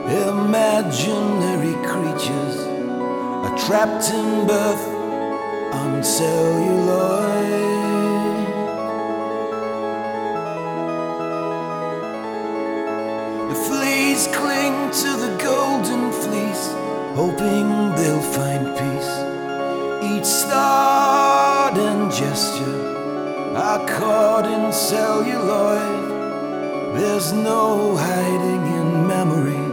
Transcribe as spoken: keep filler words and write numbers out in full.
Imaginary creatures are trapped in birth on celluloid. The fleas cling to the golden fleece, hoping they'll find peace. Each thought and gesture are caught in celluloid. There's no hiding in memory.